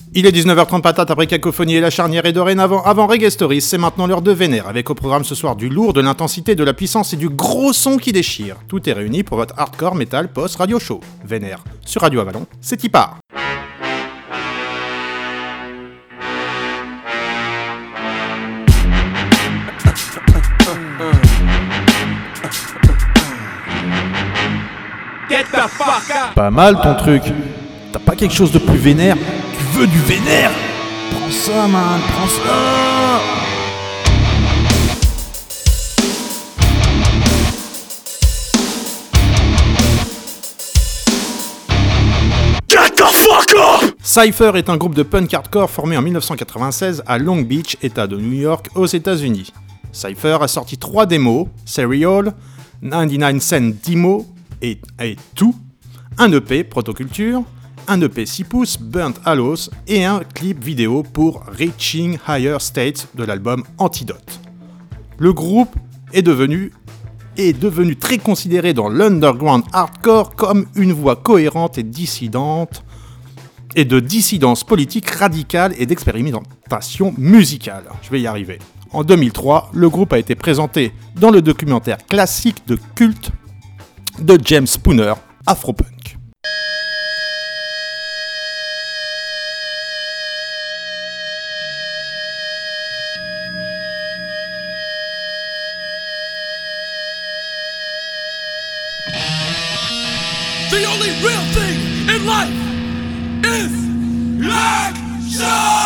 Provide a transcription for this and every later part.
Il est 19h30 patate après Cacophonie et la charnière est dorénavant avant Reggae Stories, c'est maintenant l'heure de Vénère, avec au programme ce soir du lourd, de l'intensité, de la puissance et du gros son qui déchire. Tout est réuni pour votre hardcore metal post radio show. Vénère, sur Radio Avalon, c'est y part. Pas mal ton truc. T'as pas quelque chose de plus vénère? Tu veux du vénère? Prends ça, man, prends ça! Get the fuck up! Cypher est un groupe de punk hardcore formé en 1996 à Long Beach, État de New York, aux États-Unis. Cypher a sorti 3 démos, Serial, 99 Cent Demo et Two, un EP, Protoculture, un EP 6 pouces, Burnt Hallows, et un clip vidéo pour Reaching Higher States de l'album Antidote. Le groupe est devenu très considéré dans l'underground hardcore comme une voix cohérente et dissidente, et de dissidence politique radicale et d'expérimentation musicale. Je vais y arriver. En 2003, le groupe a été présenté dans le documentaire classique de culte de James Spooner, Afropunk. The only real thing in life is action!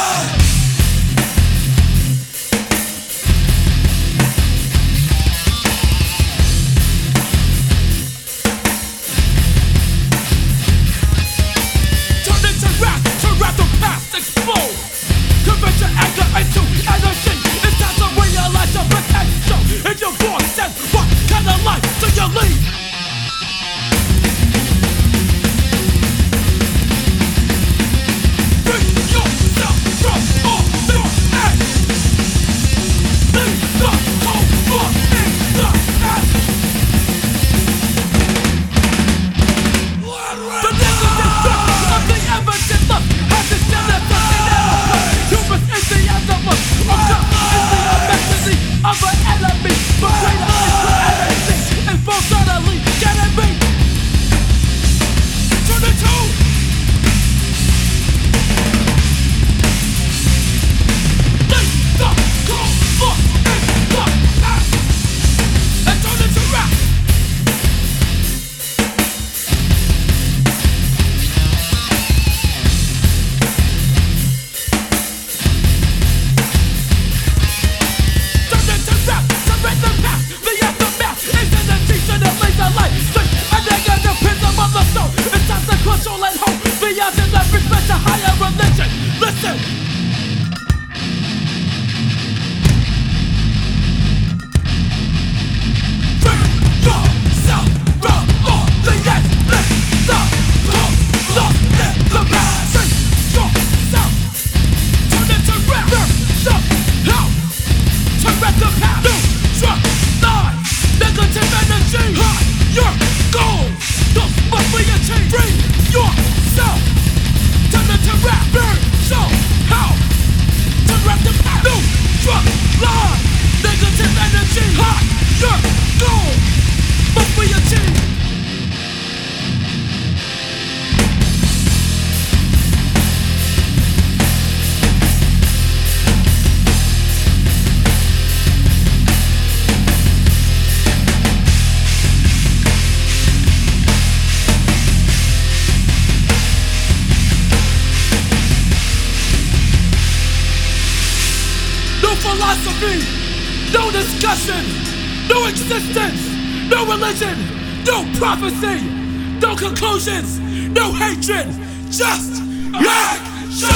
No discussion, no existence, no religion, no prophecy, no conclusions, no hatred, just action!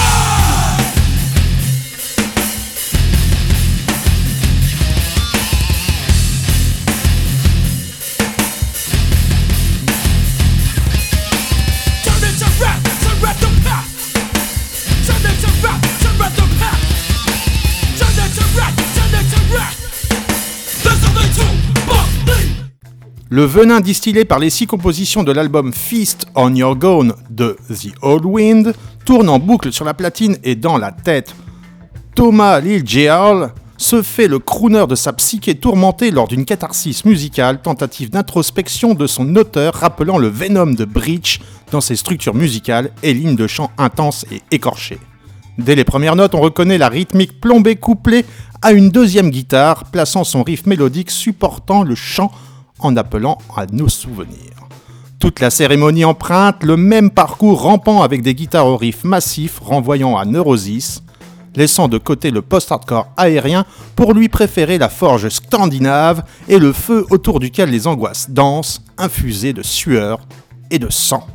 Le venin distillé par les 6 compositions de l'album Feast on Your Gone de The Old Wind tourne en boucle sur la platine et dans la tête. Thomas Liljehal se fait le crooner de sa psyché tourmentée lors d'une catharsis musicale, tentative d'introspection de son auteur rappelant le venom de Breach dans ses structures musicales et lignes de chant intenses et écorchées. Dès les premières notes, on reconnaît la rythmique plombée couplée à une deuxième guitare, plaçant son riff mélodique supportant le chant en appelant à nos souvenirs. Toute la cérémonie emprunte le même parcours rampant avec des guitares au riff massif renvoyant à Neurosis, laissant de côté le post-hardcore aérien pour lui préférer la forge scandinave et le feu autour duquel les angoisses dansent, infusées de sueur et de sang.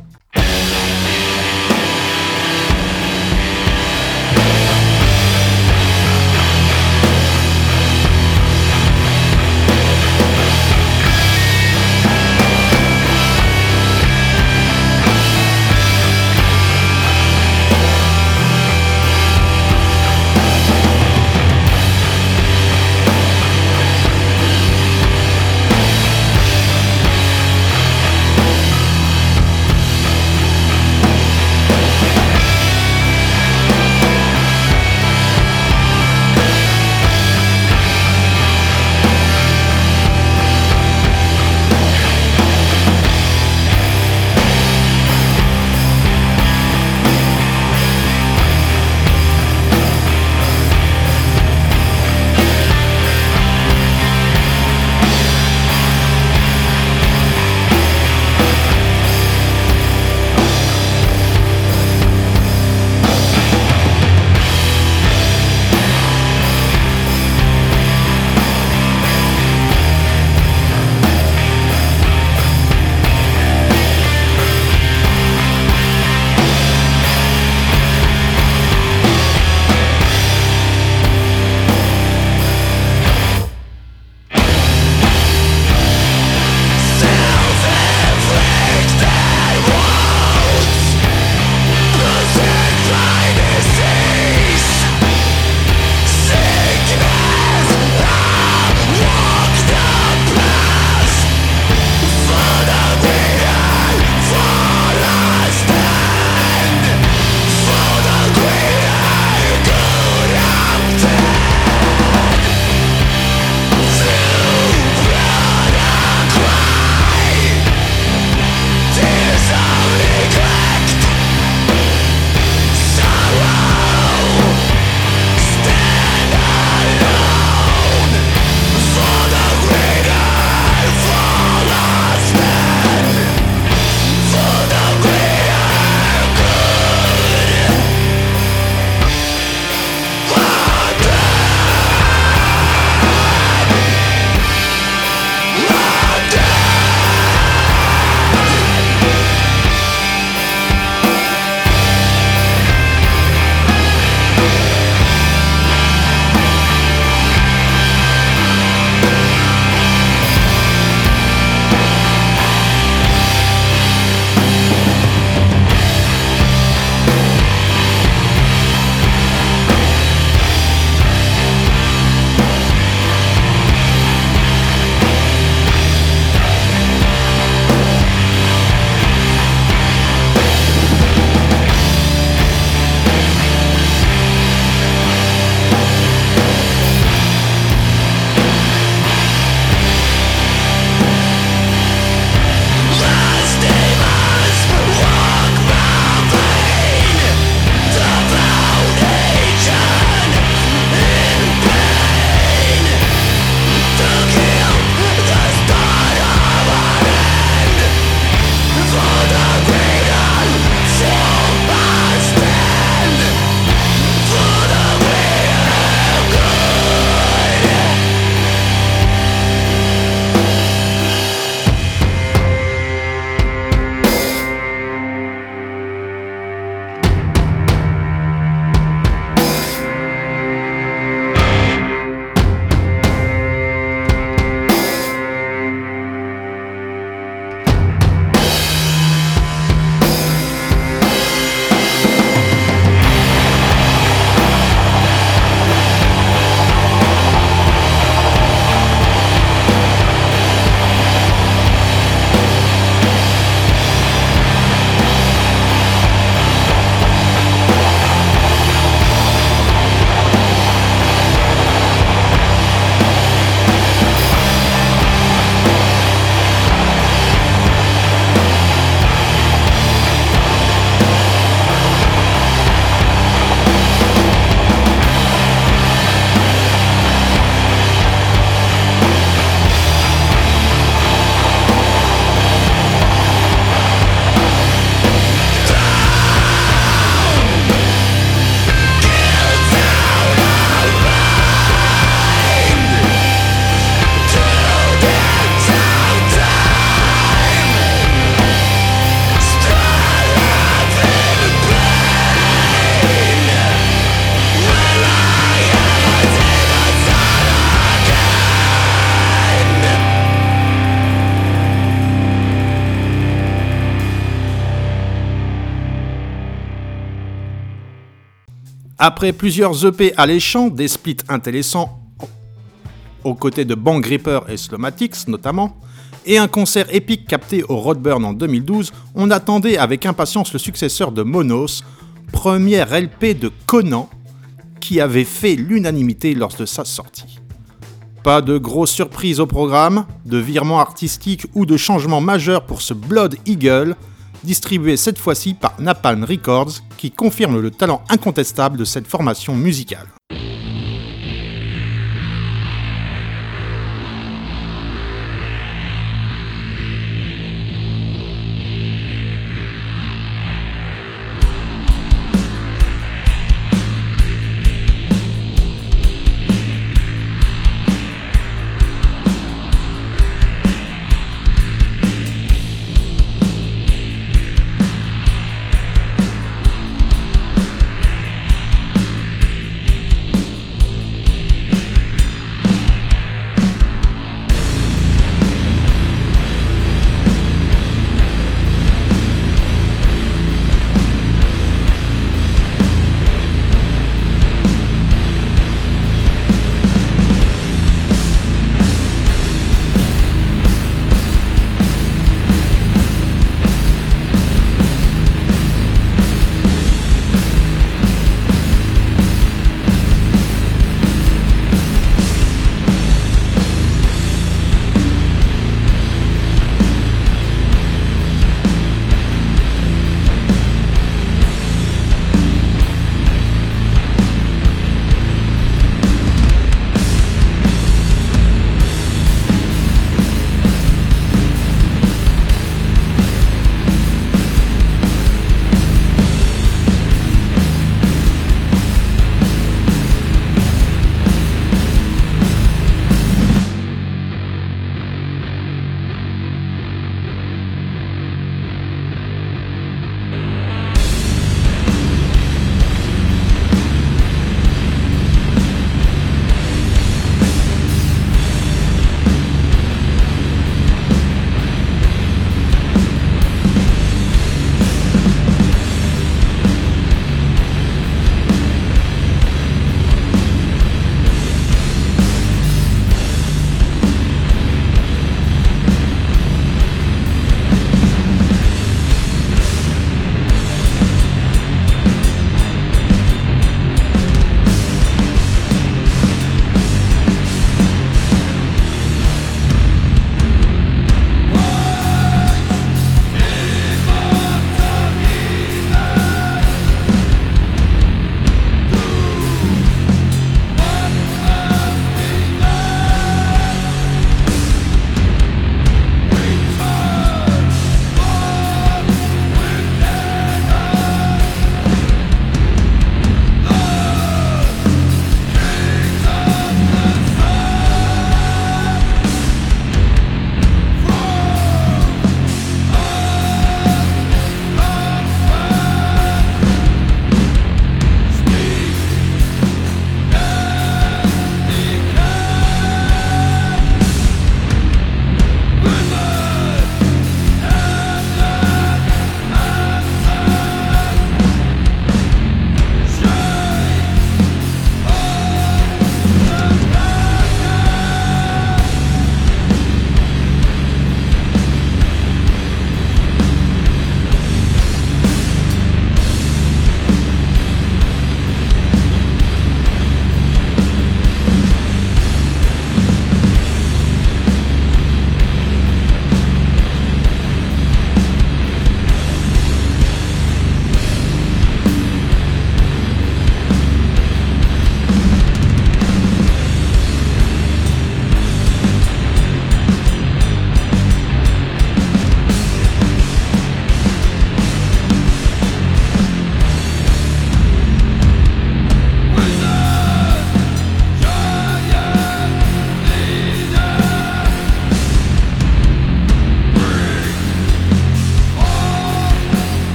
Après plusieurs EP alléchants, des splits intéressants aux côtés de Bang Reaper et Slomatics notamment, et un concert épique capté au Roadburn en 2012, on attendait avec impatience le successeur de Monos, première LP de Conan, qui avait fait l'unanimité lors de sa sortie. Pas de grosses surprises au programme, de virements artistiques ou de changements majeurs pour ce Blood Eagle, distribué cette fois-ci par Napalm Records, qui confirme le talent incontestable de cette formation musicale.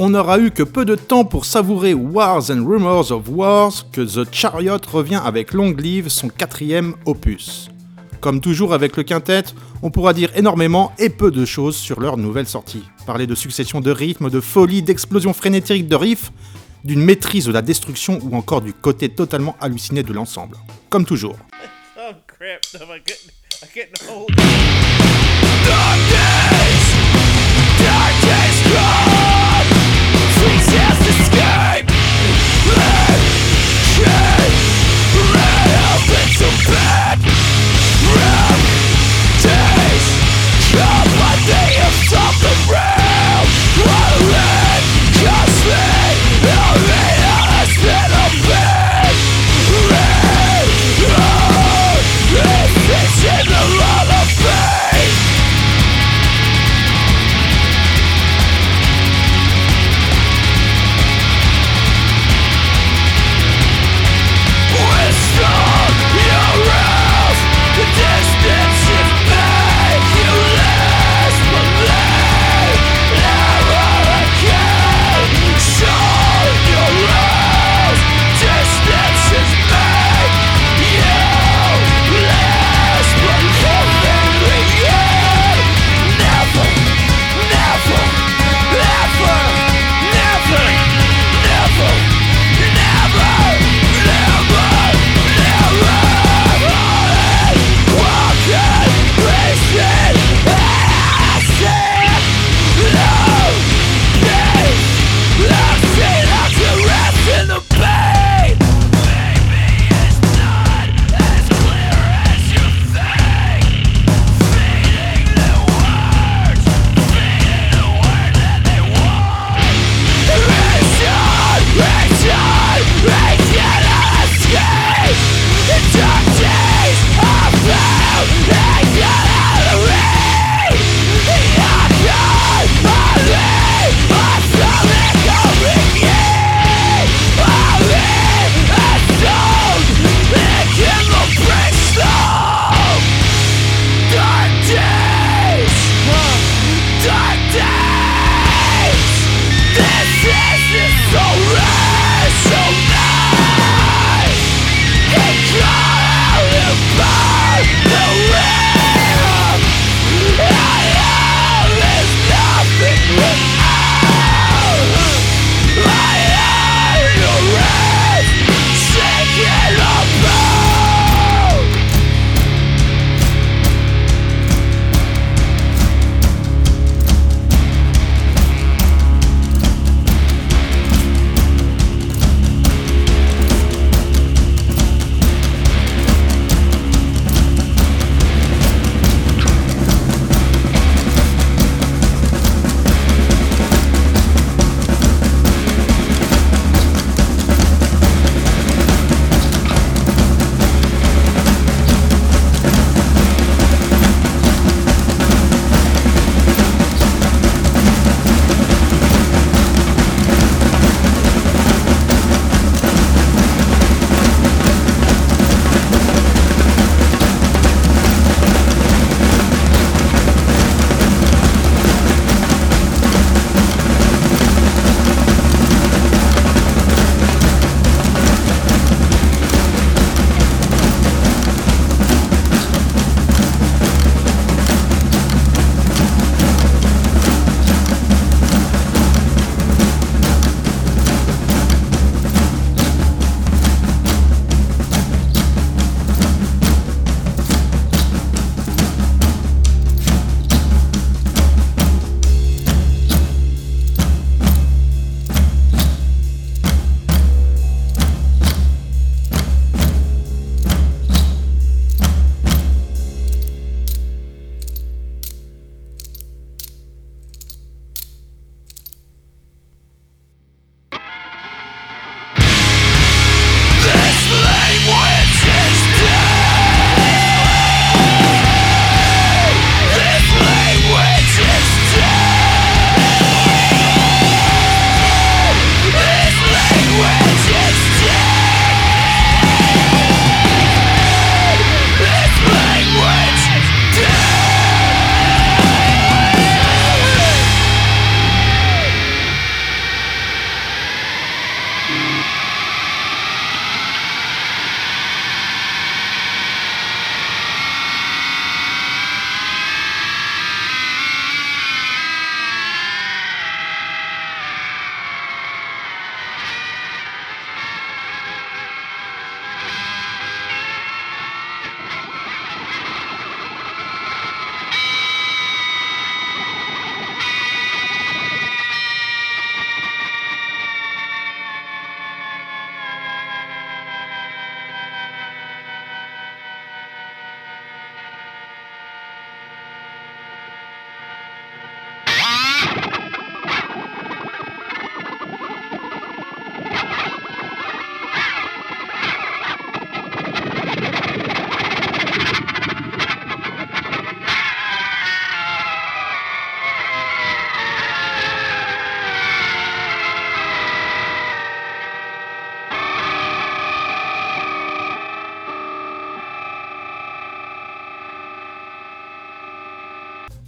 on n'aura eu que peu de temps pour savourer Wars and Rumors of Wars que The Chariot revient avec Long Live, son 4e opus. Comme toujours avec le quintet, on pourra dire énormément et peu de choses sur leur nouvelle sortie. Parler de succession de rythmes, de folie, d'explosions frénétiques de riffs, d'une maîtrise de la destruction ou encore du côté totalement halluciné de l'ensemble. Comme toujours. Oh crap, no, I couldn't hold Dark days gone, sweet just escape. Ran up into bed. Round days come but they have something real. What red just me, I'll be honest in a bed. Red, it's in the lullaby.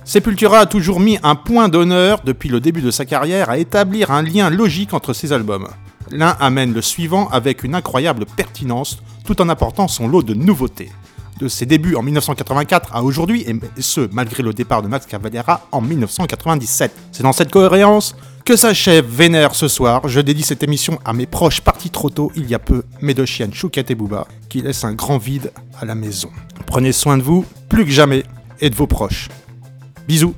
Sepultura a toujours mis un point d'honneur, depuis le début de sa carrière, à établir un lien logique entre ses albums. L'un amène le suivant avec une incroyable pertinence, tout en apportant son lot de nouveautés. De ses débuts en 1984 à aujourd'hui, et ce, malgré le départ de Max Cavalera en 1997. C'est dans cette cohérence que s'achève Vénère ce soir. Je dédie cette émission à mes proches partis trop tôt il y a peu, mes deux chiennes Chouquette et Booba, qui laissent un grand vide à la maison. Prenez soin de vous, plus que jamais, et de vos proches. Bisous.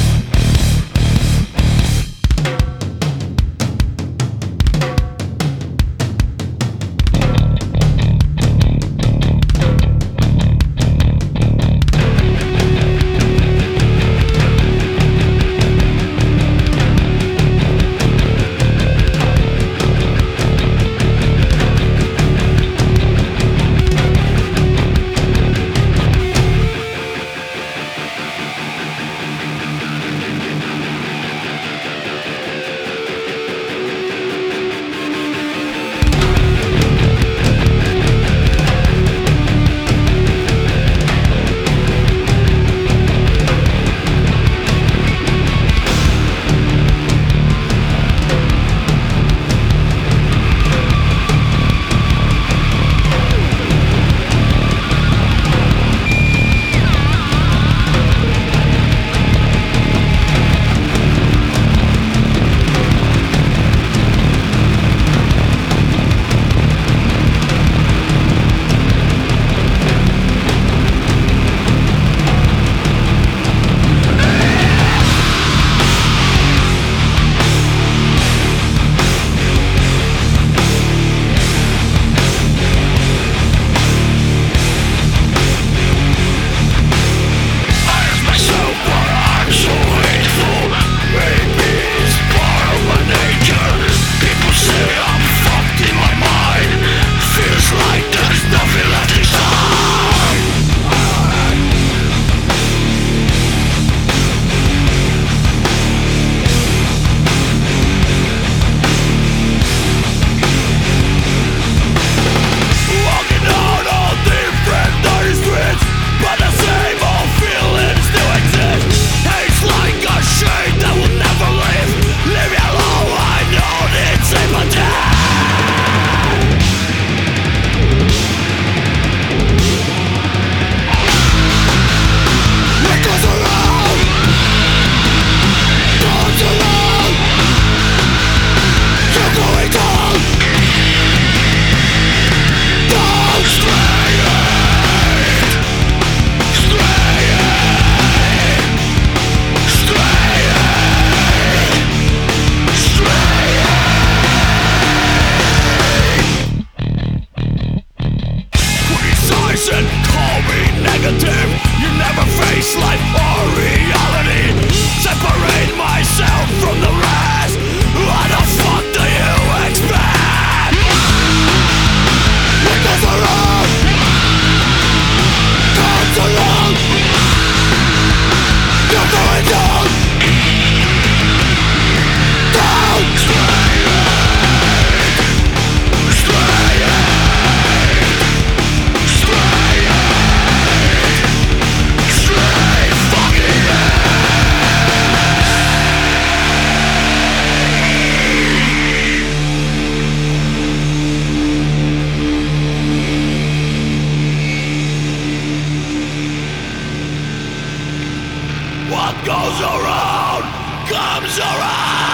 goes around, comes around.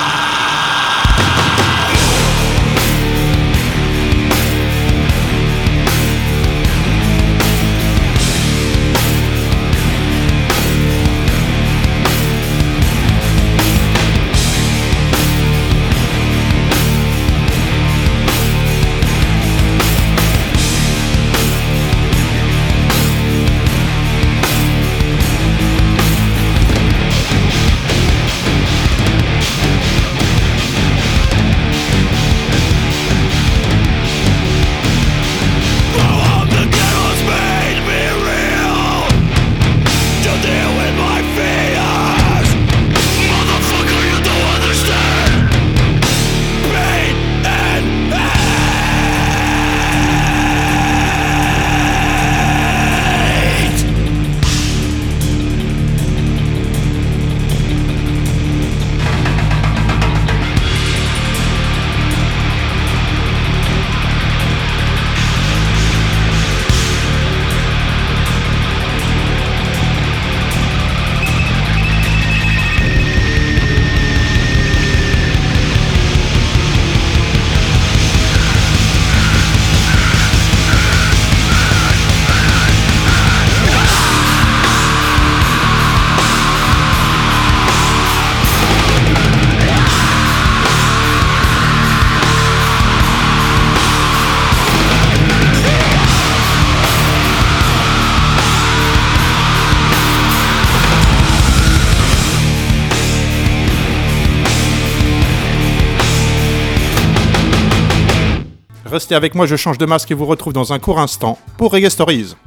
Restez avec moi, je change de masque et vous retrouve dans un court instant pour Reggae Stories.